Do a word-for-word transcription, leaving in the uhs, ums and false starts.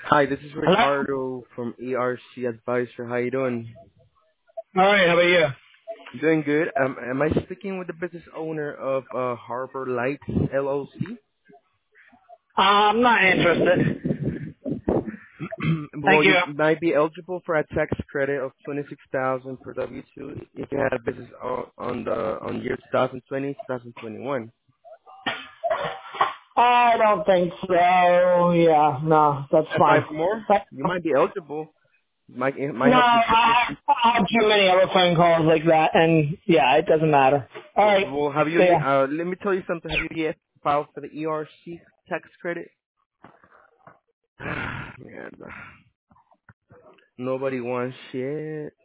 Hi, this is Hello? Ricardo from E R C Advisor. How you doing? All right, how about you? Doing good. Um, am I speaking with the business owner of uh, Harbor Lights L L C? Uh, I'm not interested. Well, Thank you. you might be eligible for a tax credit of twenty-six thousand per W two if you had a business on, on the on year twenty twenty, twenty twenty-one. I don't think so. Yeah, no, that's Apply fine. for more. But, You might be eligible. Might it might no, help you save I, some. I have too many other phone calls like that, and yeah, it doesn't matter. All Well, right, well, have you? see ya. ye- Uh, let me tell you something. Have you yet filed for the E R C tax credit? Man, nobody wants shit.